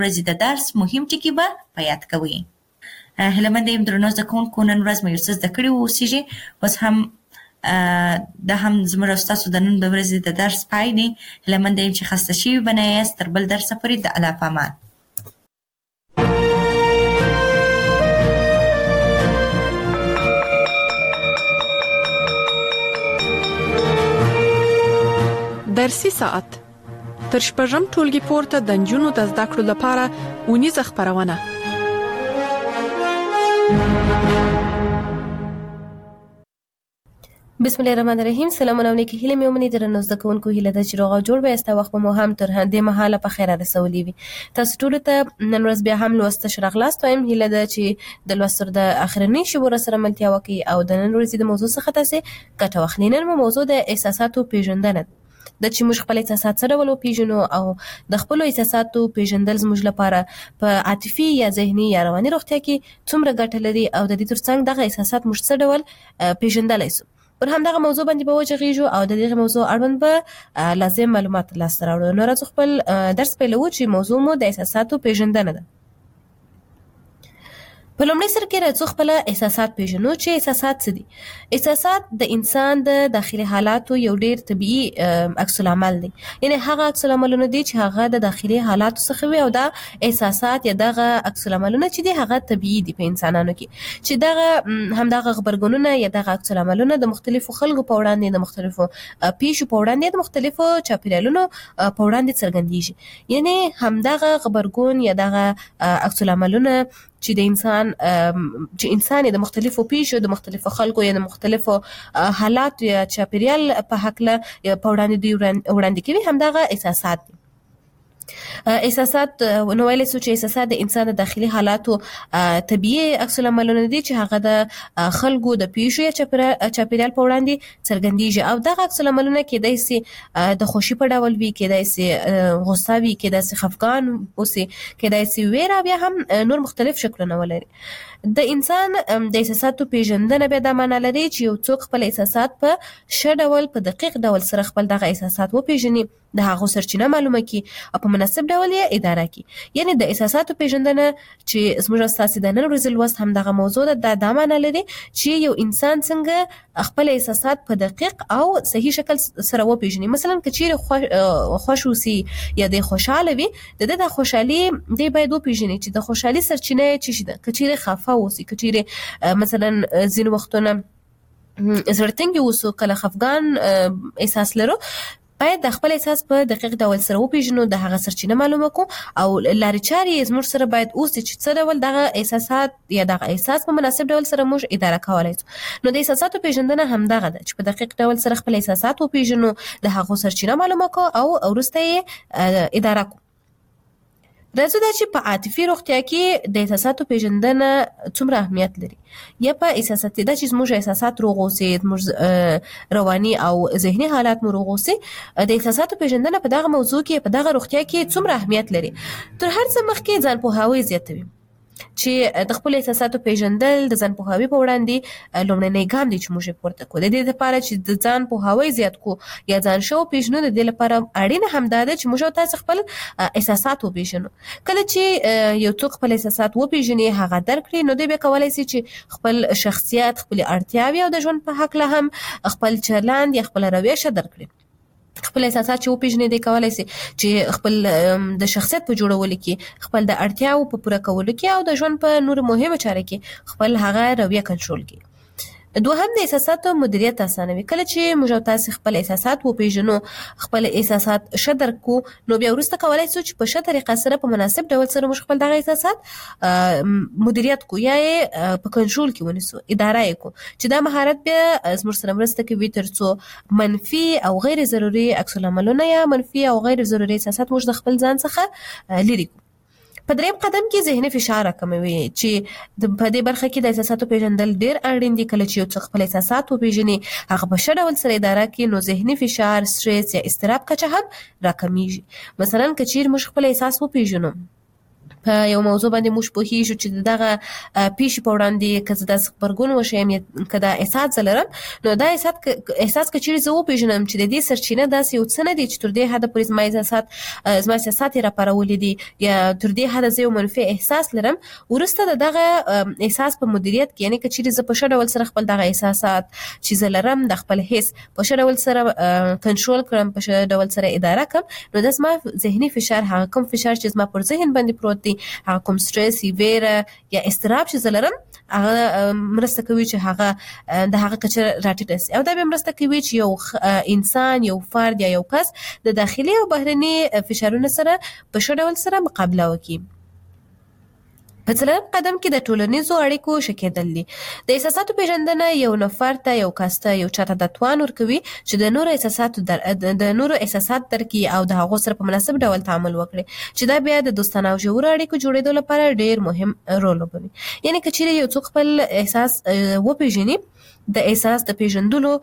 ورځې د درس مهم ټکي به په یاد کوئ. هیله مند یم درنو زده کوونکو نن ورځ مو یو څه زده کړي واوسیږي. اوس هم دا هم زموږ او ستاسو د نن د ورځې د درس پای دی. هیله مند یم چې خسته شوي به نه یاست. تر بل درسه پورې د الله په امان. درسي ساعت تر شپږم ټولګي پورته د نجونو د زده کړو لپاره اونیزه خپرونه. بسم الله الرحمن الرحیم. سلام علیکم. هیله مې ومني درنو زده کوونکو هیله ده چې روغ او جوړ به یاست. وخت مو هم تر دې مهاله په خیر رسولي وي. تاسو ټول ته نن ورځ بیا هم لوست شرغلاست وایم. هیله ده چې د لوستر د اخرنی شبور سره ملتیا وکي او د نن ورځې د موضوع څخه تاسو ګټه واخلئ. نن موضوع د احساساتو پیژندنه د چې موږ خپل احساسات سره ولو پیژنو او د خپل احساساتو پیژندل زموږ لپاره په عاطفي یا ذهني یا رواني روغتیا کې څومره ګټه لري او د دې ترڅنګ دغه احساسات موږ څه ډول پیژندلای شو. پر همدغه موضوع باندې به وجغیږو او د دې موضوع اړوند به لازم معلومات لاسته راوړو. نو راځو خپل درس پیلوو چې موضوع مو د احساساتو پیژندنه ده. په لومړي سر کې راځو خپل احساسات پیژنو چې احساسات څه دي. احساسات د انسان د داخلي حالاتو یو ډیر طبيعي عکس العمل دی. یعنی هغه عکس العملونه دي چې هغه د داخلي حالاتو څخه وي او دا احساسات یا دغه عکس العملونه چې دي هغه طبيعي دي په انسانانو کې چې دغه همدغه خبرګونونه یا دغه عکس العملونه د مختلفو خلکو په وړاندې د مختلفو پیښو په وړاندې د مختلفو چاپیریالونو په وړاندې څرګندېږي. یعنی همدغه خبرګون یا دغه عکس العملونه چې د انسان د مختلفو پیښو د مختلفو خلکو یا د مختلفو حالات یا چاپیریال په حق له په وړاندې کوي همدغه احساسات دي. احساسات نو ویلې سو چې احساسات د انسان د داخلي حالاتو طبيعي عکس العملونه دي چې هغه د خلکو د پیښو یا چاپیریال په وړاندې څرګندېږي او دغه عکس العملونه کېدای شي د خوشي په ډول وي، کېدای شي غوسه وي، کېدای شي خفګان اوسي، کېدای شي ویره، بیا هم نور مختلف شکلونه ولري. د انسان د احساساتو پیژندنه به دا معنی لري چې یو څوک خپل احساسات په ښه ډول په دقیق ډول سره خپل دغه احساسات وپیژني، د هغو سرچینه معلومه کړي او په مناسب ډول یې اداره کړي. یعنی د احساساتو پیژندنه چې زموږ ستاسو د نن ورځې لوست هم دغه موضوع ده دا معنی لري چې یو انسان څنګه خپل احساسات په دقیق او صحیح شکل سره وپیژني. مثلا که چیرې خوش اوسي یا د خوشاله وي د خوشحالي دی باید وپیژني چې د خوشحالي سرچینه څه شي ده. که چیرې خفه اوسي، که چیرې مثلا ځینې وختونه زړه اوسو، کله خفګان احساس لرو، باید د خپل احساس په دقیق ډول سره وپیژنو، د هغه سرچینه معلومه کو او لارې چارې زموږ سره باید اوسي چې څه ډول دغه احساسات یا دغه احساس په مناسب ډول سره موږ اداره کولای شو. نو د احساساتو پیژندنه همدغه ده چې په دقیق ډول سره خپل احساسات وپیژنو، د هغو سرچینه معلومه کو او وروسته یې اداره کو. راځو دا چې په عاطفي روغتیا کې د احساساتو پیژندنه څومره اهمیت لري. یا په احساسات دا چې زموږ احساسات روغ اوسي، زموږ رواني او ذهني حالات مو روغ اوسي، د احساساتو پیژندنه په دغه موضوع کې په دغه روغتیا کې څومره اهمیت لري. تر هر څه مخکې ځان پوهاوی زیاتوي چې د خپل احساساتو پیژندل د ځان پوهاوی په وړاندې لومړنی ګام دی چې موږ پورته کوو. د دې لپاره چې د ځان پوهاوی زیات کو یا ځان شو پیژنو، د دې لپاره اړینه همدا ده چې موږ تاسو خپل احساسات وپیژنو. کله چې یو څوک خپل احساسات وپیژني، هغه درک کړي، نو دوی به کولای شي چې خپل شخصیت، خپل اړتیاوې او د ژوند په حق له هم خپل چلند یا خپل رویه درک کړي. خپل احساسات چې وپیژني دی کولای شي چې خپل د شخصیت په جوړولو کې، خپل د اړتیاو په پوره کولو کې او د ژوند په نور مهمه چارو کې خپل هغه رویه کنټرول کړي. دوهم د احساساتو مدیریت اسانوي. کله چې موږ تاسو خپل احساسات وپیژنو، خپل احساسات ښه درک کو، نو بیا وروسته کولای شو چې په ښه طریقه سره په مناسب ډول سره موږ خپل دغه احساسات مدیریت کو یا یې په کنټرول کې ونیسو، اداره یې کو، چې دا مهارت بیا زموږ سره مرسته کوي ترڅو منفي او غیر ضروري عکس العملونه یا منفي او غیر ضروري احساسات موږ د خپل ځان څخه لرې کو. په دریم قدم کې ذهني فشار راکموي چې په دې برخه کې د احساساتو پیژندل ډیر اړین دي. کله چې یو څوک خپل احساسات وپیژني، هغه په ښه ډول سره اداره کړي، نو ذهني فشار، سټرس یا اضطراب کچه هم راکمیږي. مثلا که چیرې موږ خپل احساس وپیژنو په یو موضوع باندې موږ پوهیږو چې دغه پیښې په وړاندې که زه داسې غبرګون وښیم یا که دا احساس زه لرم، نو دا احساس که چیرې زه وپېژنم چې د دې سرچینه داسې یو څه نه دي چې تر دې حده پورې زما احساسات یې راپارولي دي یا تر دې حده زه یو منفي احساس لرم، وروسته د دغه احساس په مدیریت کې، یعنې که چیرې زه په ښه ډول سره خپل دغه احساسات چې زه لرم د خپل حس په ښه ډول سره کنټرول کړم، په ښه ډول سره اداره کړم، نو دا زما ذهني فشار، هغه کوم فشار چې زما پر ذهن باندې پروت دی، هغه کوم سټرس ویره یا اضطراب چې زه لرم، هغه مرسته کوي چې هغه د هغه کچه راټیټه شي، او دا به مرسته کوي چې یو انسان، یو فرد یا یو کس د داخلي او بهرني فشارونو سره په ښه ډول سره مقابله وکړي. په څلورم قدم کې د ټولنیزو اړیکو ښه کېدل دي. د احساساتو پیژندنه یو نفر ته، یو کس ته، یو چاته دا توان ورکوي چې د نورو احساسات درک کړي او د هغو سره په مناسب ډول تعامل وکړي، چې دا بیا د دوستانه او ژورو اړیکو جوړېدو لپاره ډېر مهم رول لوبوي. یعنې که چیرې یو څوک خپل احساس وپېژني، د احساس د پیژندلو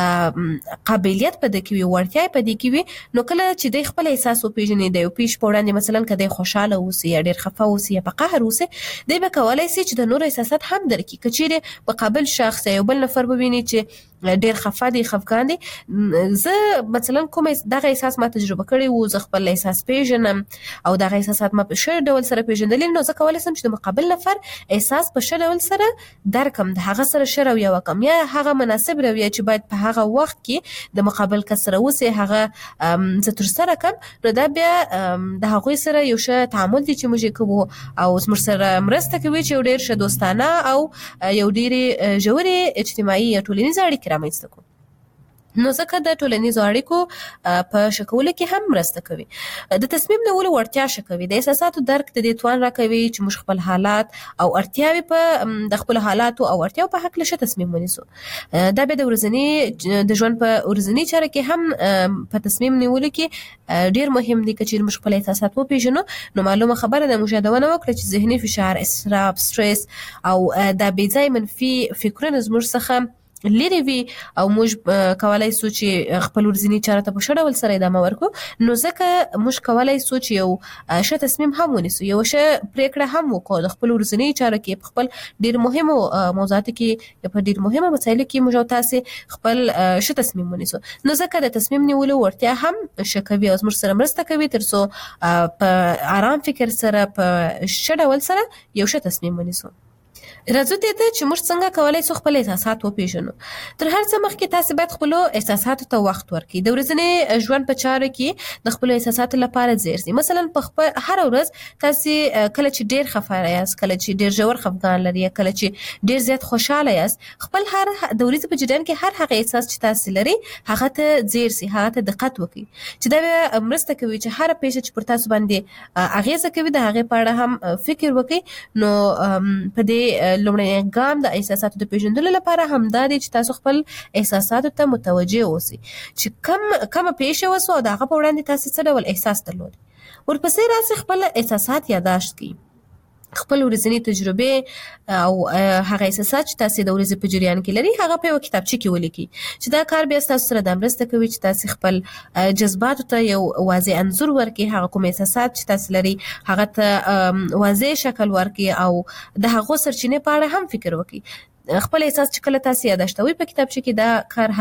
قابلیت په دې کې وي، وړتیا په دې کې وي، نو کله چې دی خپل احساس وپېژني، د یو پیښې په وړاندې مثلا که دی خوشحاله اوسي یا ډېر خفه اوسي یا په قهر اوسي، دی به کولی سي چې د نورو احساسات هم درک کړي. که چیرې مقابل شخص یا یو بل نفر وویني چې ډېر خفه دی، خفګان دی، زه مثلا کوم دغه احساس ما تجربه کړی و، زه خپل احساس پیژنم او دغه احساسات ما په ښه ډول سره پیژندلي، نو زه کولی سم چې د مقابل نفر احساس په ښه ډول سره درکم، د هغه سره ښه رویه وکړم، یا هغه مناسب رویه چې باید په هغه وخت کې د مقابل کس سره اوسي هغه زه ترسره کړم، نو دا بیا د هغوی سره یو ښه تعامل دی چې موږ یې کوو او موږ سره مرسته کوي چې یو ډېر ښه دوستانه او یو ډېرې ژورې اجتماعي یا ټولنیزې اړیکې رامنځته کړو. نو ځکه د ټولنیزو اړیکو په ښه کولو کې هم مرسته کوي. د تصمیم نیولو وړتیا ښه کوي. د احساساتو درک د دې توان راکوي چې موږ خپل حالات او اړتیاوې په د خپلو حالاتو او اړتیاو په هکله ښه تصمیم ونیسو. دا بیا د ژوند په ورځني چاره کې هم په تصمیم نیولو کې ډېر مهم دي. که چیرې موږ خپل احساسات وپېژنو، نو معلومه خبره ده موږ یادونه وکړه چې ذهني فشار، اضطراب، سټرس او دا بې ځایه منفي فکرونه زموږ څخه لري وي او موږ کولای سو چې خپل ورځني چاره ته په ښه ډول سره ادامه ورکړو، نو ځکه موږ کولای سو چې یو ښه تصمیم هم ونیسو، یو ښه پرېکړه هم وکړو د خپل ورځني چاره کې، په خپل ډېر مهمو موضوعاتو کې یا په ډېر مهمو مسایلو کې موږ او تاسې خپل ښه تصمیم ونیسو. نو ځکه د تصمیم نیولو وړتیا هم ښه کوي او زموږ سره مرسته کوي تر څو په آرام فکر سره، په ښه ډول سره یو ښه تصمیم ونیسو. راځو دې ته چې موږ څنګه کولی سو خپل احساسات وپېژنو. تر هر څه مخکې تاسې باید خپلو احساساتو ته وخت ورکړئ. د ورځني ژوند په چارو کې د خپلو احساساتو لپاره ځیر شئ. مثلا په خپل هره ورځ تاسې کله چې ډېر خفه یاست، کله چې ډېر ژور خفګان لري، کله چې ډېر زیات خوشحاله یاست، خپل د ورځې په جریان کې هر هغه احساس چې تاسې لري هغه ته ځیر شئ، هغه ته دقت وکړئ، چې دا به مرسته کوي چې هره پیښه چې پر تاسو باندې اغېزه کوي د هغې په اړه هم فکر وکړئ. نو په دې لومړی ګام د احساساتو د پیژندلو لپاره همدا دی چې تاسو خپل احساساتو ته متوجه اوسئ چې کومه پیښه وسوه او د هغه په وړاندې تاسې څه ډول احساس درلود. ورپسې راسئ خپل احساسات یادداشت کړئ، خپل ورځنی تجربې او هغه احساسات چې تاسې د ورځې په جریان کې لري هغه په یوه کتابچه کې ولیکئ، چې دا کار بیا ستاسو سره دا مرسته کوي چې تاسې خپل جذباتو ته یو واضح انځور ورکړئ، هغه کوم احساسات چې تاسې لري هغه ته واضح شکل ورکړئ او د هغو سرچینې په اړه هم فکر وکړئ. خپل احساس چې کله تاسې یادداشتوئ په کتابچه کې، دا کار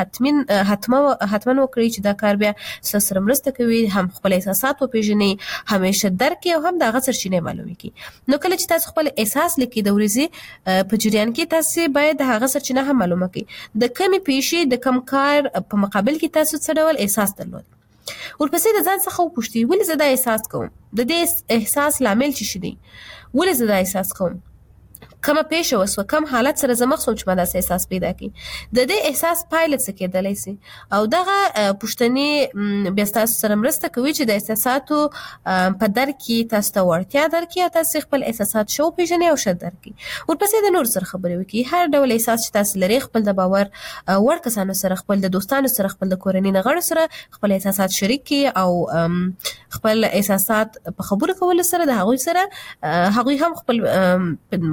حتما وکړئ چې دا کار بیا ستاسو سره مرسته کوي، هم خپل احساسات وپېژنئ، همیشه درک کړئ او هم د هغه سرچینې معلومې کړئ. نو کله چې تاسو خپل احساس لیکئ د ورځې په جریان کې، تاسې باید د هغه سرچینه هم معلومه کړئ، د کومې پیښې د کوم کار په مقابل کې تاسو څه ډول احساس درلود. ورپسې د ځان څخه وپوښتئ ولې زه دا احساس کوم، د دې احساس لامل څه دی، ولې زه دا احساس کوم، کومه پیښه وسوه، کوم حالت سره زه مخ شوم چې ما داسې احساس پیدا کړي، د دې احساس پایله څه کېدلی سي. او دغه پوښتنې بیا ستاسو سره مرسته کوي چې د احساساتو په درک کې تاسو ته وړتیا درکړي او تاسې خپل احساسات ښه وپېژنئ او ښه درک کړئ. ورپسې د نورو سره خبرې وکړئ، هر ډول احساس چې تاسې لرئ خپل د باور وړ کسانو سره، خپل د دوستانو سره، خپل د کورنۍ غړو سره خپل احساسات شریک کړئ او خپل احساسات په خبرو کولو سره د هغوی سره هغوی هم خپل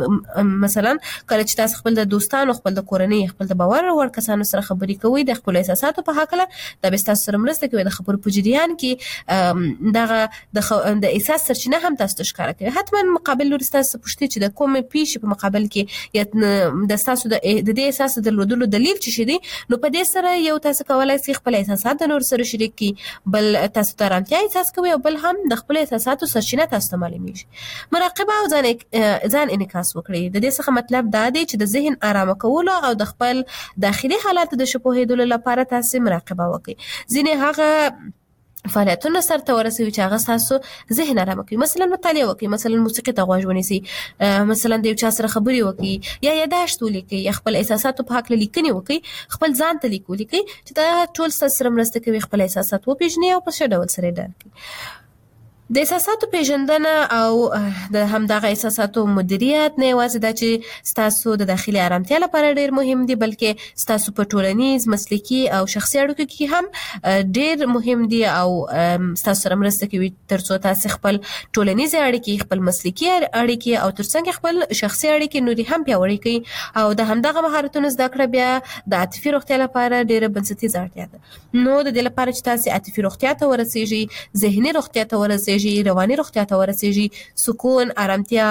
مثلا کله چې تاسو خپل د دوستانو خپل د کورنۍ خپل د باور وړ کسانو سره خبرې کوئ د خپل احساساتو په حق له د تاسو سره مرسته کوي د خبرو په جریان کې دغه د احساس سرچینه هم تاسو ته ښکاره کوي. حتما مقابل لوري تاسو پوښتنه چې د کوم پیښې په مقابل کې یا د تاسو د دې احساس درلودلو دلیل څه شي دي، نو په دې سره یو تاسو کولای شئ خپل احساسات د نور سره شریک کړئ، بل تاسو ته آرامتیا احساس کوي او بل هم د خپل احساساتو سرچینه تاسو ته معلومیږي. مراقبه او ځان انعکاس وکړئ. د دې څخه مطلب دا دی چې د ذهن آرامه کولو او د خپل داخلي حالات د شپوهیدلو لپاره تاسو مراقبه وکړئ. ځینې هغه فعالیتونه سرته ورسوي چې هغه تاسو ذهن آرام کوي. مثلا مطالعه وکړئ، مثلا موسیقي ته غوږ ونیسئ، مثلا د یو چا سره خبرې وکړئ، یا یاداشت ولیکئ، یا خپل احساساتو په حق لیکنې وکړئ، خپل ځان ته لیک ولیکئ چې دا ټول تاسو سره مرسته کوي خپل احساسات وپېژنئ او په ښه ډول سره ډال کړئ. د احساساتو پیژندنه او د همدغه احساساتو مدیریت نه یوازې دا چې ستاسو د داخلي آرامتیا لپاره ډیر مهم دي، بلکې ستاسو په ټولنیز، مسلکي او شخصي اړیکو کې هم ډیر مهم دي او ستاسو سره مرسته کوي ترڅو تاسو خپل ټولنیز اړیکې، خپل مسلکي اړیکې او ترڅنګ خپل شخصي اړیکې نوري هم پیاوړې کړئ. او د همدغه مهارتونو زده کړه بیا د عاطفي روغتیا لپاره ډیره بنسټیزه اړتیا ده. نو د دې لپاره چې تاسو عاطفي روغتیا ته ورسیږئ، ذهني روغتیا ته ورسیږئ، رواني روغتیا ته ورسیږي، سکون، آرامتیا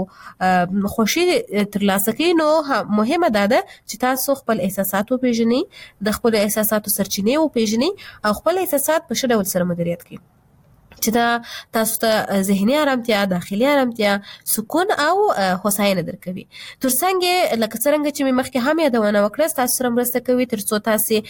او خوشي ترلاسه کړئ، نو مهمه ده چې تاسو خپل احساسات وپېژنئ، د خپل احساساتو سرچینې وپېژنئ او خپل احساسات په ښه ډول سره مدیریت کړئ چې دا تاسو ته ذهني آرامتیا، داخلي آرامتیا، سکون او هوساینه درکوي. ترڅنګ لکه څنګه چې مخکې هم یادونه وکړه، تاسو سره مرسته کوي ترڅو تاسو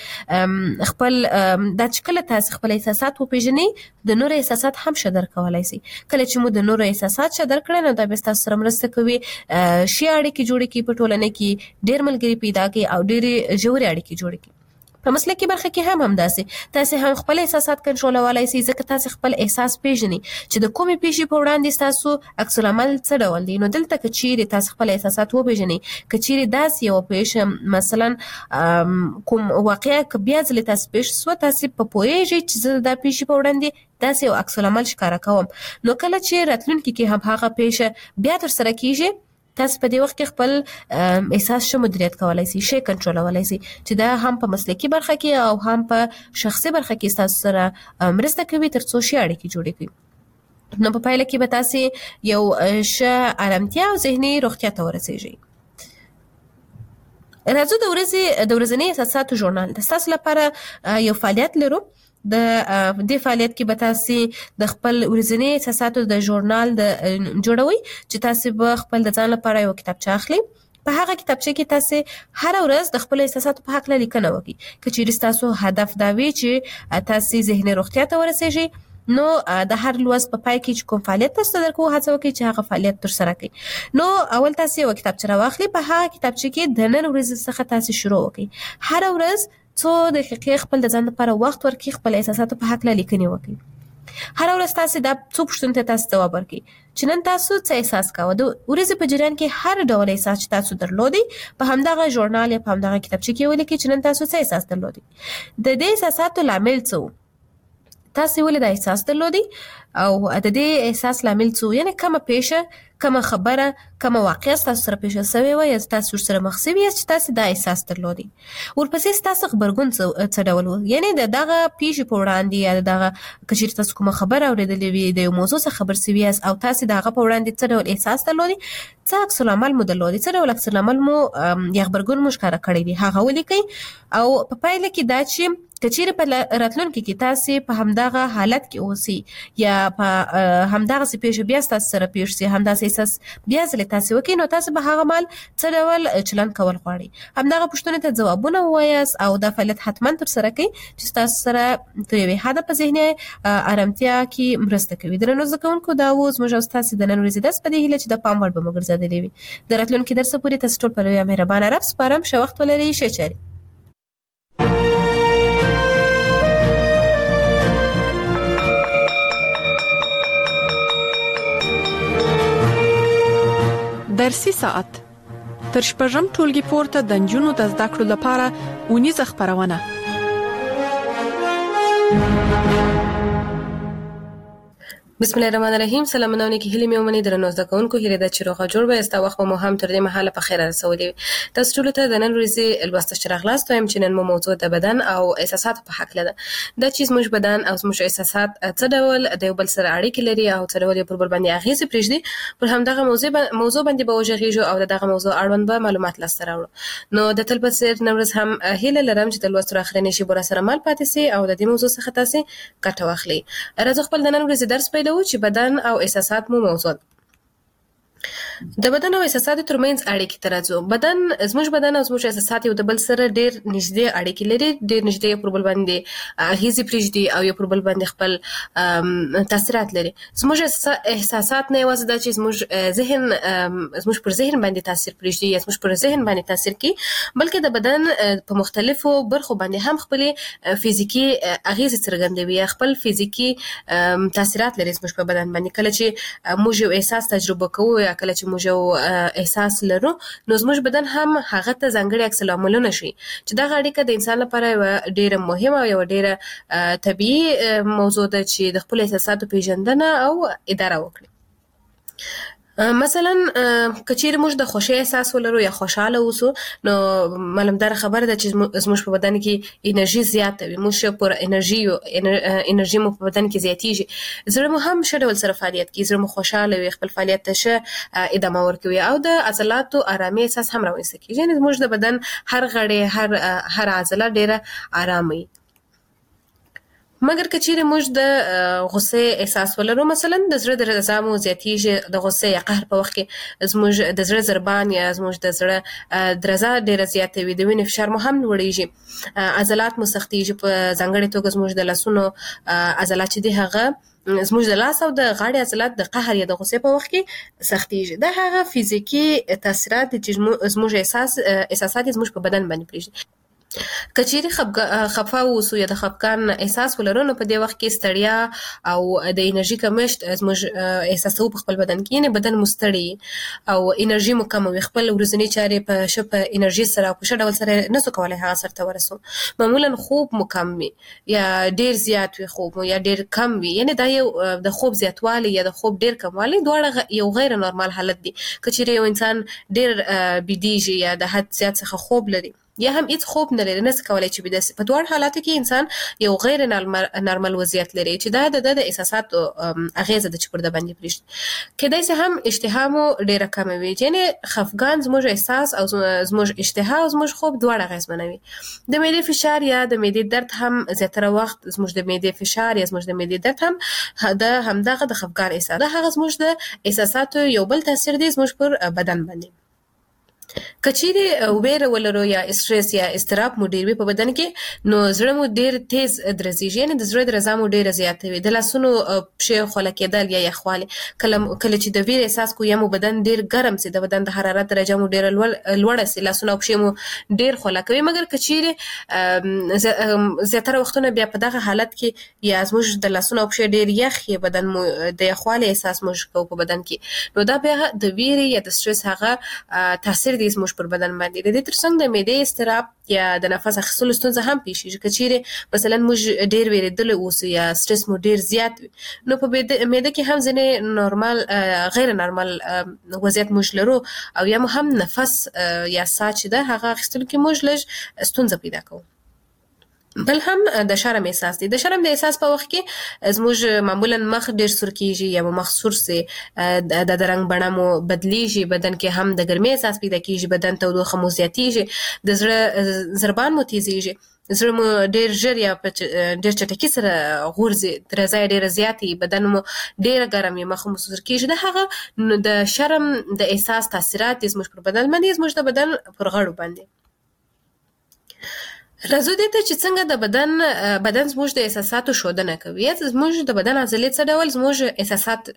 خپل د چکله تاسو خپل احساسات وپېژنئ، د نور احساسات هم ښه درک کولای شئ. کله چې مو د نور احساسات ښه درک کړئ، نو دا به تاسو سره مرسته کوي شي اړیکې جوړې کړئ، په ټولنه کې ډېر ملګري پیدا کړئ او ډېرې ژورې اړیکې جوړې کړئ. په مسلکي برخه کې هم همداسې تاسو هم خپل احساسات کنټرولولای شئ، ځکه تاسو خپل احساس پیژنئ چې د کومې پیښې په وړاندې تاسو عکس العمل څه ډول دی. نو دلته که چیرې تاسو خپل احساسات وپیژنئ، که چیرې داسې یو پیښه مثلا کوم واقعه که بیا ځلې تاسو پیښ شوه، تاسو په پوهیږئ چې زه دا پیښې په وړاندې داسې یو عکس العمل ښکاره کوم. نو کله چې راتلونکي کې هم هغه پیښه بیا ترسره کیږي، تاسو په دې وخت کې خپل احساس ښه مدیریت کولای شئ، ښه کنټرولولای شئ، چې دا هم په مسلکي برخه کې او هم په شخصي برخه کې تاسو سره مرسته کوي ترڅو ښه اړیکې جوړې کړئ. نو په پایله کې به تاسو یو ښه آرامتیا او ذهني روغتیا ته ورسیږئ. راځو د ورځني احساساتو ژورنال د تاسو لپاره یو فعالیت لرو. د دې فعالیت کې به تاسو د خپل ورځني احساساتو د ژورنال د جوړوي چې تاسو به خپل د ځان لپاره یو کتابچه اخلي. په هغه کتابچه کې تاسو هر ورځ د خپل احساساتو په حق لیکنه وکړئ. که چیرې تاسو هدف دا وي چې تاسو ذهني روغتیا ته ورسیږئ، نو د هر لوست په پای کې چې کوم فعالیت تاسو درکو هڅه وکړئ چې هغه فعالیت ترسره کړئ. نو اول تاسو یو کتابچه راواخلئ، په هغه کتابچه کې د نن ورځې څخه تاسو شروع وکړئ. هر ورځ څو دقیقې خپل د ځان لپاره وخت ورکړئ، خپل احساساتو په حق لیکنه وکړئ. هر ورځ تاسو دا څو پوښتنې ته تاسو ځواب ورکړئ چې نن تاسو څه احساس کاوه. د ورځې په جریان کې هر ډول احساس چې تاسو درلودي په همدغه ژورنال یا په همدغه کتابچه کې ولیکئ چې نن تاسو څه احساس درلودي. د دې احساساتو لامل څه، تاسو ولې دا احساس درلودي او د دې احساس لامل څه، یعنی کومه پیښه، کومه خبره، کومه واقعه تاسو سره پیښه شوې وه یا تاسو سره مخ شوي یاست چې تاسو دا احساس درلودي. ورپسې تاسو غبرګون څه ډول و، یعنی دغه پیښې په وړاندې یا دغه که چیرې تاسو کومه خبره اورېدلې وي، د یو موضوع څخه خبر شوي یاست او تاسو د هغه په وړاندې څه ډول احساس درلودي، څه عکس العمل مو درلودي، څه ډول عکس العمل مو یا غبرګون مو ښکاره کړی دی، هغه ولیکئ. او په پایله کې دا چې که چیرې په راتلونکي کې تاسو په همدغه حالت کې اوسئ یا په همدغه پیښه بیا تاسو سره پیښ شي، همداسې احساس بیا ځلې تاسو وکړئ، نو تاسو به هغه مهال څه ډول چلند کول غواړئ. همدغه پوښتنې ته ځوابونه ووایاست او دا فعالیت حتما ترسره کړئ چې تاسو سره تر یوې حده په ذهني آرامتیا کې مرسته کوي. درنو زده کوونکو، دا و زموږ او ستاسو د نن ورځې درس په دې هیله چې د پام وړ به مو ګرځېدلی وي. د راتلونکي درس پورې تاسو ټول په لوی مهربانه رب سپارم. ښه وخت ولرئ، ښه چارې. درسي ساعت تر شپږم ټولګي پورته د نجونو د زده کړو لپاره اونیزه خپرونه. بسم الله الرحمن الرحیم. سلامونه کې هلي مې ومني درنو زده کوونکو هیله ده چې روغه جوړ به استا وخت مو هم تر دې مهاله په خیر رسولي. تاسو ټول ته د نن ورځې لوست شرغلاست وایم چې نن مو موضوع د بدن او احساسات په حق لده. دا چې زموږ بدن او زموږ احساسات څه ډول د یو بل سره اړیکې لري او څه ډول پر بل باندې اغیزه پرېږدي، پر همدغه موضوع باندې به وژغېږو او دغه موضوع اړوند به معلومات لاسته راوړو. نو د تل په څیر نن ورځ هم هیله لرم چې د لوست اخرنی شی بر سره مال پاتې سي او د دې موضوع څخه تاسو ګټه واخلئ. راځو خپل د نن ورځې درس پیلوو چې بدن او احساسات مو موضوع ده. د بدن او احساساتو ترمنځ اړیکې ته راځو. زموږ بدن او زموږ احساسات یو د بل سره ډېر نږدې اړیکې لري، ډېر نږدې پر بل باندې اغیزې پرېږدي او یو پر بل باندې خپل تاثیرات لري. زموږ احساسات نه یوازې دا چې زموږ پر ذهن باندې تاثیر پرېږدي یا زموږ پر ذهن باندې تاثیر کوي، بلکې د بدن په مختلفو برخو باندې هم خپل فزیکی اغیزې څرګندوي، خپل فزیکی تاثیرات لري زموږ په بدن باندې. کله چې موږ یو احساس تجربه کوو یا کله چې موږ یو احساس لرو، نو زموږ بدن هم هغه ته ځانګړي عکس العملونه شي چې دا اړیکه د انسان لپاره یو ډیره مهمه او یو ډیره طبيعي موضوع ده چې د خپل احساساتو پیژندنه او اداره وکړي. مثلا کچیر موږ د خوشی احساس ولرو یا خوشاله اوسو، نو معلومدار خبره ده چې زموږ په بدن کې انرژي زیاته وي، موږ پر انرژي مو په بدن کې زیاتیږي، زړه مو هم ښه ډول سره فعالیت کوي، زړه مو خوشاله وي، خپل فعالیت ته ښه ادامه ورکوي او د عضلاتو آرامي احساس هم راوستل کیږي. یعنی زموږ د بدن هر غړی هر عضله ډیره آرامه وي. مګر کچیر موږ د غصه احساس ولرو، مثلا د زړه درزا مو زیاتیږي، د غصه یا قهر په وخت کې زموږ د زړه ضربان یا زموږ د زړه درزا ډیره زیاته وي، د وینې فشار مو هم لوړیږي، عضلات مو سختیږي، په ځانګړي توګه زموږ د لاسونو عضلات چې دي هغه زموږ د لاس او د غاړې عضلات د قهر یا د غصې په وخت کې سختیږي. دا هغه فزیکی تاثیرات چې زموږ احساسات زموږ په بدن باندې پرېږدي. کچيري خفه اوسو یا د خفقان احساس ولرو، نو په دې وخت کې ستړیا او د انرژي کمښت زموږ احساسو په خپل بدن کې، یعنی بدن مستړی او انرژي مو کم وي، خپل ورځنی چارې په شپه انرژي سره په ډول سره نسو کولای هغه سره ورسو. معمولا خوب مو کم وي یا ډیر زیات وي خوب مو یا ډیر کم وي، یعنی دا یو د خوب زیاتوالی یا د خوب ډیر کموالی دواړه یو غیر نورمال حالت دي. کچيري یو انسان ډیر بيدیږي یا د حد زیات څخه خوب لري یا هم هیڅ خوب نه لري، نس کولای چې بده په دوه حالاتو کې انسان یو غیر نارمل وضعیت لري چې دا د احساساتو اغیزه د چپر د باندې پرېږدي. کله چې هم اشتها مو ډیره کم وي، یعنی خفګان زموږ احساس او زموږ اشتها او زموږ خوب دواړه اغیزمنوي. د معدې فشار یا د معدې درد هم زیاتره وخت زموږ د معدې فشار یا زموږ د معدې درد هم د همدغه د خفګان احساس ده، هغه زموږ د احساساتو یو بل تاثیر دی زموږ پر بدن باندې. کچيري ویره ولرو یا استرس یا استراب مو ډیر وي په بدن کې، نو زړه مو ډیر تیز درزيږي، یعنی د زړه درزا مو ډیر زیاته وي، د لاسونو پښې خوله کېدل یا یخوالی، کله چې د ویره احساس کو یا مو بدن ډیر ګرم سي، د بدن د حرارت درجه مو ډیر لوړه سي، لاسونو پښې مو ډیر خوله کوي. مګر کچيري زیاتره وختونه بیا په دغه حالت کې یا زموږ د لاسونو پښې ډیر یخ یا بدن مو د یخوالی احساس مو کو په بدن کې، نو دا بیا د ویره یا د استرس هغه تاثیر دی زموږ پر بدن باندې. د دې ترڅنګ د معدې استراب یا د نفس اخیستلو ستونزه هم پیښیږي. کچيري مثلا موږ ډیر ویریدل اوسو یا استرس مو ډیر زیات وي، نو په معده کې هم ځینې نورمال غیر نورمال وضعیت موږ لرو او یا هم نفس یا ساه چې ده هغه اخیستلو کې موږ لږ ستونزه پیدا کوو. بل هم د شرم احساس دی. د شرم د احساس په وخت کې زموږ معمولا مخ ډیر سور کیږي یا مخ سور سي، د رنگ بڼه مو بدلیږي، بدن کې هم د ګرمۍ احساس پیدا کیږي، بدن تودوخه مو زیاتیږي، د زړه ضربان مو تیزیږي، زړه مو ډیر ژر یا ډیر چټکی سره غورځي، درزا ډیر زیاتی، بدن مو ډیر ګرم یا مخ مو سور کیږي. د هغه د شرم د احساس تاثیرات زموږ پر بدن باندې زموږ د بدن پر غړو باندې. راځو دې ته چې څنګه د بدن زموږ د احساساتو ښودنه کوي. زموږ د بدن عضلې څه ډول زموږ احساسات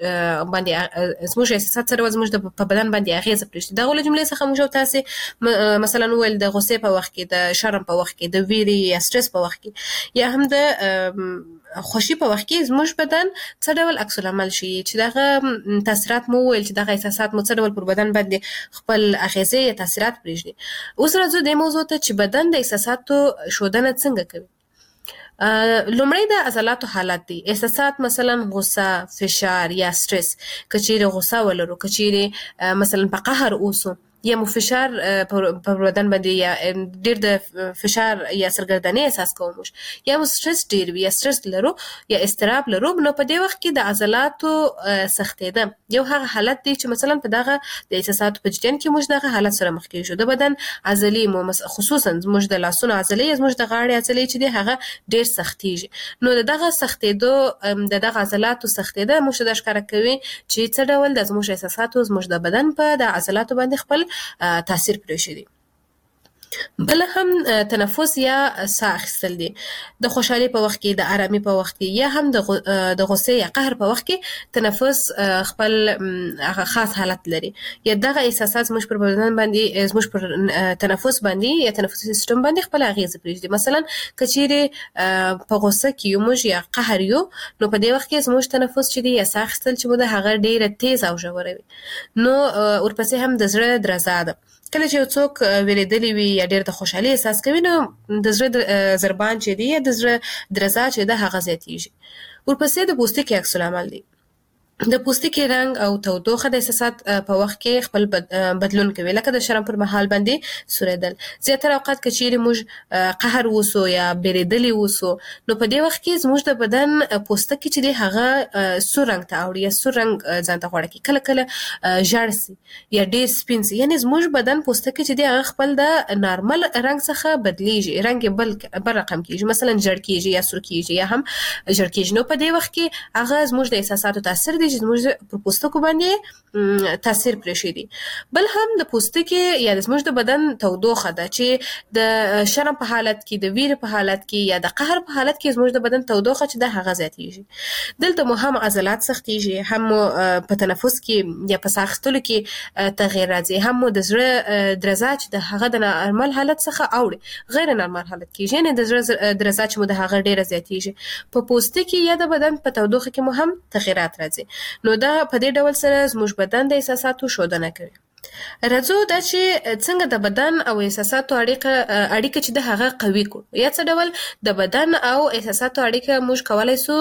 څه ډول زموږ په بدن باندې اغیزه پرېږدي. دغه جملې څخه موږ تاسو مثلا ویل د غصې په وخت کې، د شرم په وخت کې، د ویرې یا سټرس په وخت کې یا هم د خوشي په وخت کې زموږ بدن څه ډول عکس العمل شي، چې دغه تاثیرات مو ویل چې دغه احساسات مو څه ډول پر بدن باندې خپل اغیزه تاثیرات پرېږدي. اوس راځو د موضوع ته چې بدن د احساساتو ښودنه څنګه کوي. لومړی د عضلاتو حالت دی. احساسات مثلا غصه، فشار یا سټرس. کچېرې غصه ولرو، کچېرې مثلا په قهر اوسو یا مو فشار په بدن باندې یا ډیر د فشار یا سرګردنۍ احساس کوو یا مو سټرس ډیر وي یا سټرس لرو یا اضطراب لرو، نو په دې وخت کې د عضلاتو سختېده یو هغه حالت دی چې مثلا په دغه د احساساتو په جریان کې موږ دغه حالت سره مخ کېږو. د بدن عضلې مو خصوصا موږ د لاسونو عضلې موږ د غاړې عضلې چې دی هغه ډیر سختېږي. نو دغه سختېدو د دغه عضلاتو سختېده موږ د ښکاره کوي چې څه ډول د زموږ احساساتو زموږ د بدن په د عضلاتو باندې خپل تاثیر پرېښی دی. بل هم تنفس یا ساه اخیستل دي. د خوشحالۍ په وخت کې، د آرامۍ په وخت کې یا هم د غصې یا قهر په وخت کې تنفس خپل خاص حالت لري. یا دغه احساسات زموږ پر بدن باندې، زموږ پر تنفس باندې یا تنفسي سیستم باندې خپل اغیزه پرېږدي. مثلا کچېرې په غصه کې یو موږ یا قهر یو، نو په دې وخت کې زموږ تنفس چې دی یا ساه اخیستل چې مو د هغه ډیره تیز او ژوره وي. نو ورپسې هم د زړه درزا ده. کله چې یو څوک ویریدلی وي یا ډېر د خوشحالۍ احساس کوي، نو د زړه ضربان چې دی یا د زړه درزا چې ده هغه زیاتېږي. ورپسې د پوستکي عکس العمل دی. د پوستکي رنګ او تودوخه د احساسات په وخت کې خپل بدلون کوي، لکه د شرم پر مهال باندې سوریدل. زیاتره اوقات کچېرې موږ قهر وسو یا بیریدلی وسو، نو په دې وخت کې زموږ د بدن پوستکي چې دی هغه سور رنګ ته اوړي یا سور رنګ ځان ته غوړه کوي، کله کله ژړ سي یا ډېر سپین سي. یعنې زموږ بدن پوستکي چې دی هغه خپل د نارمل رنګ څخه بدلیږي، رنګ یې بل رقم کېږي، مثلا ژړ کېږي یا سور کېږي یا هم ژړ کېږي. نو په دې وخت کې هغه زموږ د احساساتو تاثیر دی چې زموږ پر پوستکو باندې تاثیر پرېښی دی. بل هم د پوستکي یا زموږ د بدن تودوخه ده چې د شرم په حالت کې، د ویرې په حالت کې یا د قهر په حالت کې زموږ د بدن تودوخه چې ده هغه زیاتېږي. دلته مو هم عضلات سختېږي، هم مو په تنفس کې یا په ساه اخیستلو کې تغییر راځي، هم مو د زړه درزا چې د هغه د نارمل حالت څخه اوړي غیر نارمل حالت کېږي، یعنې د زړه درزا چې مو د هغه ډېره زیاتېږي. په پوستکي یا د بدن په تودوخه کې مو هم تغییرات راځي. نو دا په دې ډول سره زموږ بدن د احساساتو ښودنه کوي. راځو دا چې څنګه د بدن او احساساتو اړیکه چې د هغه قوي کړو، یا څه ډول د بدن او احساساتو اړیکه موږ کولی سو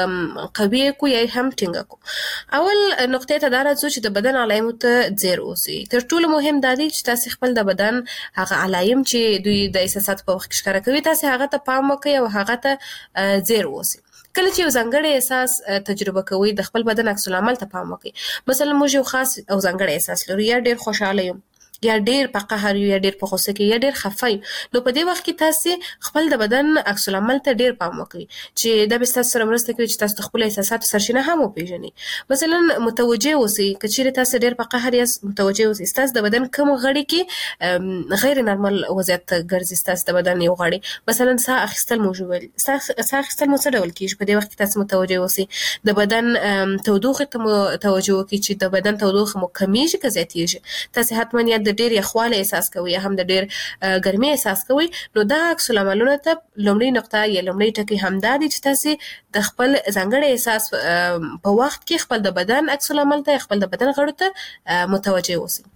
قوي کړو یا هم ټینګه کړو. اول نقطې ته دا راځو چې د بدن علایمو ته ځیر اوسئ. تر ټولو مهم دا دی چې تاسې خپل د بدن هغه علایم چې دوی د احساساتو په وخت کې ښکاره کوي، تاسې هغه ته پام وکړئ او هغه ته ځیر اوسئ. کله چې یو ځانګړی احساس تجربه کوئ، د خپل بدن عکس العمل ته پام وکړئ. مثلا موږ یو خاص او ځانګړی احساس لرو، یا ډېر خوشحاله یم یا ډېر په قهر یو یا ډېر په غوسه کې یا ډېر خفه یو، نو په دې وخت کې تاسې خپل د بدن عکس العمل ته ډېر پام وکړئ چې دا به ستاسو سره مرسته کوي چې تاسو د خپلو احساساتو سرچینه هم وپېژنئ. مثلا متوجه اوسئ، که چیرې تاسو ډېر په قهر یاست، متوجه اوسئ ستاسو د بدن کوم غړي کې غیر نارمل وضعیت ته ګرځي. ستاسو د بدن یو غړی مثلا ساه اخیستل مو ژوبل، ساه اخیستل مو څه ډول کېږي، په دې وخت کې تاسو متوجه اوسئ. د بدن تودوخې ته مو توجه وکړئ چې د بدن تودوخه مو کمیږي که زیاتېږي. تاسې حتما یا د ډېر یخوالی احساس کوئ یا هم د ډېر ګرمۍ احساس کوئ، نو دا عکس العملونه ته لومړۍ نقطه یا لومړی ټکی همدا دی چې تاسې د خپل ځانګړي احساس په وخت کې خپل د بدن عکس العمل ته، خپل د بدن غړو ته متوجه اوسئ.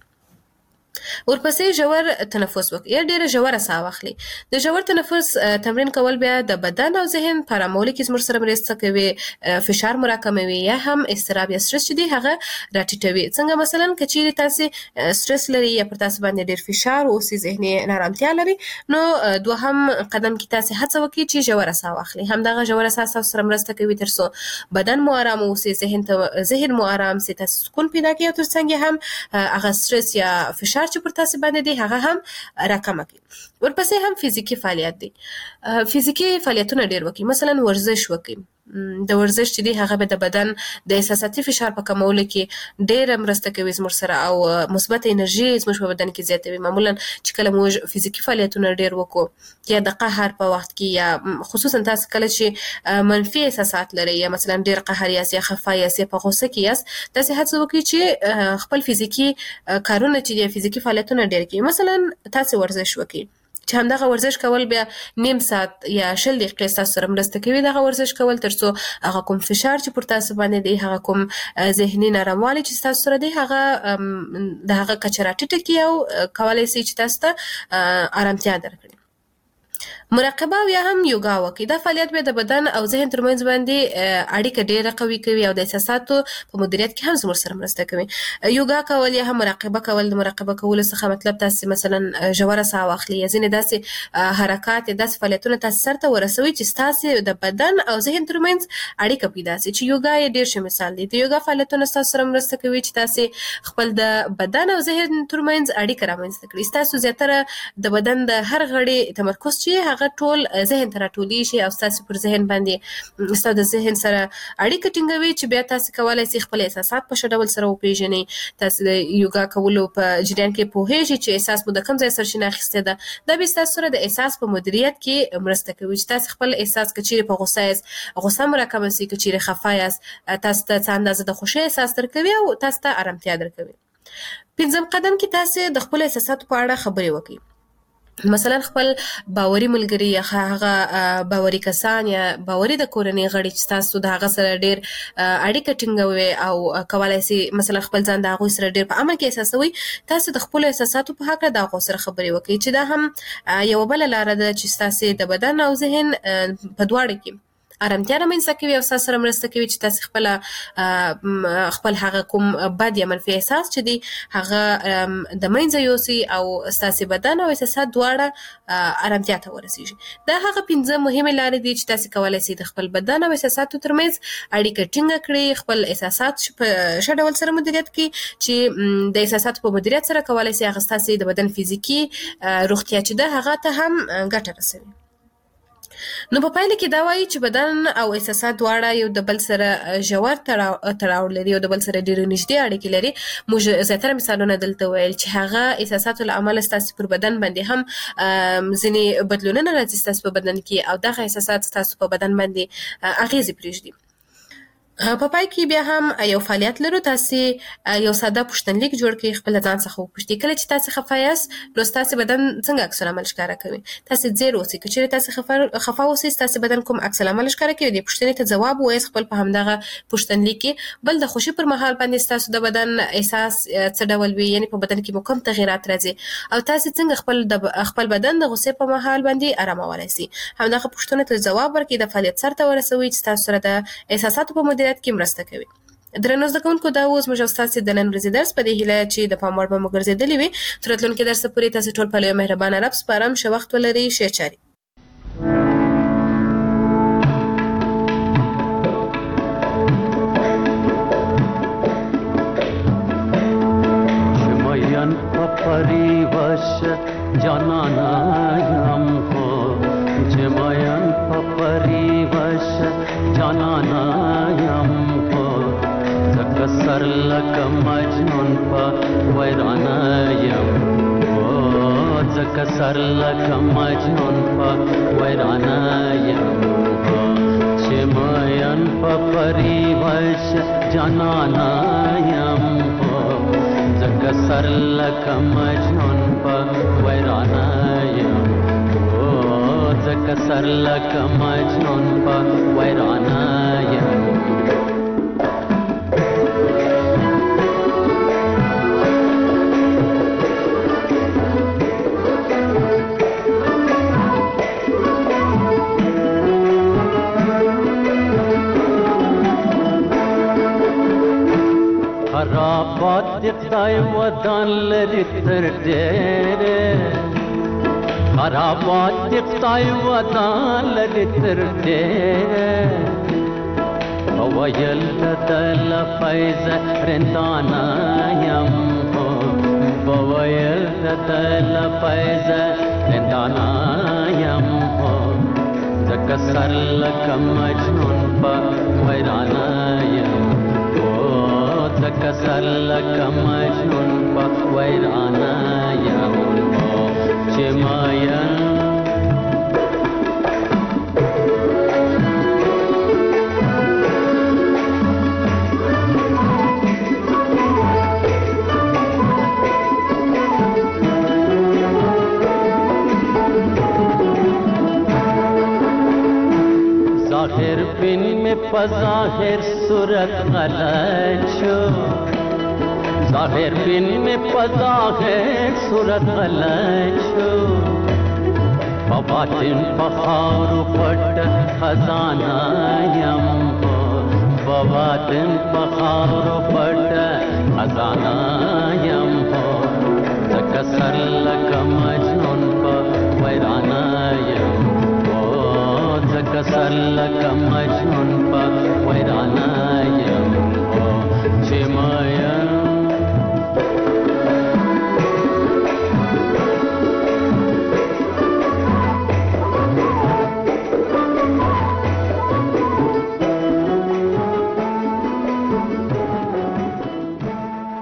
ورپسې ژور تنفس وکړئ یا ډېره ژوره ساه واخلئ. د ژور تنفس تمرین کول بیا د بدن او ذهن په ارامولو کې زموږ سره مرسته کوي، فشار مو راکموي یا هم اضطراب یا سټرس چې دی هغه راټیټوي. څنګه مثلا که چیرې تاسې سټرس لري یا پر تاسو باندې ډېر فشار اوسي، ذهني نارامتیا لري، نو دوهم قدم کې تاسې هڅه وکړئ چې ژوره ساه واخلئ. همدغه ژوره ساه تاسو سره مرسته کوي تر څو بدن مو ارام اوسي، ذهن مو ارام سي، تاسو سکون پیدا کړئ او تر څنګ هم هغه سټرس یا فشار چې پر تاسو باندې دی هغه هم راکمه کړي. ورپسې هم فزیکي فعالیت دی. فزیکي فعالیتونه ډېر وکړئ، مثلا ورزش وکړئ. د ورزش چې دی هغه به د بدن د احساساتي فشار په کمولو کې ډېره مرسته کوي زموږ سره او مثبت انرژي زموږ په بدن کې زیاتوي. معمولا چې کله موږ فزیکي فعالیتونه ډېر وکړو یا د قهر په وخت کې یا خصوصا تاسو کله چې منفي احساسات لرئ یا مثلا ډېر قهر یاست یا خفه یاست یا په غوسه کې یاست، تاسې هڅه وکړئ چې خپل فزیکي کارونه چې دي فزیکي فعالیتونه ډېر کړئ. مثلا تاسې ورزش وکړئ چې همدغه ورزش کول بیا نیم ساعت یا 20 دقیقې ستاسو سره مرسته کوي دغه ورزش کول، تر څو هغه کوم فشار چې پر تاسو باندې دی، هغه کوم ذهني نارموالی چې ستاسو سره دی، هغه د هغه کچه راټیټه کړي او کولی شي چې تاسو ته ارامتیا درکړي. مراقبه او یا هم یوګا وکړي. دا فعالیت به د بدن او ذهن ترمنځ باندې اړیکه ډیره قوي کوي او د احساساتو په مدیریت کې هم زموږ سره مرسته کوي. یوګا کول یا هم مراقبه کول، د مراقبه کولو څخه مطلب تاسو مثلا ژوره ساه واخلي یا ځینې داسې حرکات داسې فعالیتونه تاسو سره ورسوي چې تاسو د بدن او ذهن ترمنځ اړیکه پیدا شي. چې یوګا یې ډیر ښه مثال دی. د یوګا فعالیتونه تاسو سره مرسته کوي چې تاسو خپل د بدن او ذهن ترمنځ اړیکه رامنځته کړئ. تاسو زیاتره د بدن د هر غړي تمرکز چې هغه ټول ذهن ته راټولي شي او تاسو پر ذهن باندې تاسو د ذهن سره اړیکه ټینګوي چې بیا تاسو کولای شئ خپل احساسات په ښه ډول سره وپیژنئ. تاسو د یوګا کولو په جریان کې پوهیږئ چې احساس مو د کوم ځای سرچینه اخیسته ده. دا به تاسو سره د احساس په مدیریت کې مرسته کوي چې تاسو خپل احساس کچېره په غوسه یاست، غوسه مو راکمه شي، کچېره خفه یاست، تاسو ته څه اندازه د خوښۍ احساس درکوي او تاسو ته آرامتیا درکوي. پنځم قدم کې تاسو د خپل احساساتو په اړه خبرې وکړئ. مثلا خپل باوري ملګری یا هغه باوري کسان یا باوري د کورنۍ غړي چې تاسو د هغه سره ډیر اړیکه ټینګوي او کولای شي مثلا خپل ځان د هغه سره ډیر په امن کې احساسوي، تاسو د خپل احساساتو په حق د هغه سره خبرې وکړئ چې دا هم یو بل لار ده چې تاسو د بدن او ذهن په دواړو کې آرامتیا رامنځته کوي او تاسو سره مرسته کوي چې تاسو خپل هغه کوم بد یا منفي احساس چې دی هغه د منځه یوسي او تاسو بدن او احساسات دواړه آرامتیا ته ورسیږي. دا هغه 5 مهمه لارې دي چې تاسو کولای شئ د خپل بدن او احساساتو ترمنځ اړیکه ټینګه کړئ، خپل احساسات په ښه ډول سره مدیریت کړئ چې د احساساتو په مدیریت سره کولای شئ هغه تاسو د بدن فزیکی روغتیا چې ده هغه ته هم ګټه رسوي. نو په پایله کې دا وایي چې بدن او احساسات دواړه یو د بل سره ژور تړاو لري او د بل سره ډېرې نږدې اړیکې لري. موږ زیاتره مثالونه دلته ویل چې هغه احساساتو له امله ستاسو پر بدن باندې هم ځینې بدلونونه راځي ستاسو په بدن کې او دغه احساسات ستاسو په بدن باندې اغیزې پرېږدي. په پای کې بیا هم یو فعالیت لرو. تاسو یو ساده پوښتنلیک جوړ کړئ، خپل ځان څخه وپوښتئ کله چې تاسو خفه یاست نو تاسو بدن څنګه عکس العمل ښکاره کوي. تاسو ځیر اوسئ، که چیرې تاسو خفه اوسئ تاسو بدن کوم عکس العمل ښکاره کوي. د پوښتنې ته ځواب وایئ خپل په همدغه پوښتنلیک کې. بل د خوشي پر مهال باندې تاسو د بدن احساس څه ډول وي، یعنی په بدن کې مو کوم تغیرات راځي او تاسو څنګه خپل بدن د غوسې په مهال باندې آرامولای شئ. همدغه پوښتنې ته ځواب ورکړئ، د فعالیت سره ورسوي چې تاسو سره د احساساتو په مدیریت کې مرسته کوي. درنو زده کوونکو، دا اوس موږ ستاسو د نن ورځې درس په دې هیله چې د پام وړ به مو ګرځېدلی وي. تر راتلونکي درسه پورې تاسو ټول په لوی مهربانه رب سپارم. ښه وخت ولرئ، ښې چارې. شمایان پپری وش جانانایم کو، شمایان پپری وش جانانایم کو، سر لک مجنون پا ویرانایم او، زک سر لک مجنون پا ویرانایم او، چمایان پا پریوش جانانایم او، زک سر لک مجنون پا ویرانایم او، زک سر لک مجنون پا ویرانایم. خرابات خدای ودان لري تر ډېره، خرابات خدای ودان لري تر ډېره، وویل دل فیض رندانا یم هو، وویل دل فیض رندانا یم هو، زکه سر لکه مجنون په ویرانا یم، زکه سر لکه مجنون په ویرانا یم چې ماین ظاهر بن میں پظاہر صورت غلط شو، ظاہر بن میں پظاہر صورت غلط شو، بباطن فخار پټ خزانه یم بباطن فخار پټ خزانه یم زکه سر لکه مجنون په ویرانه یم زکه سر لکه مجنون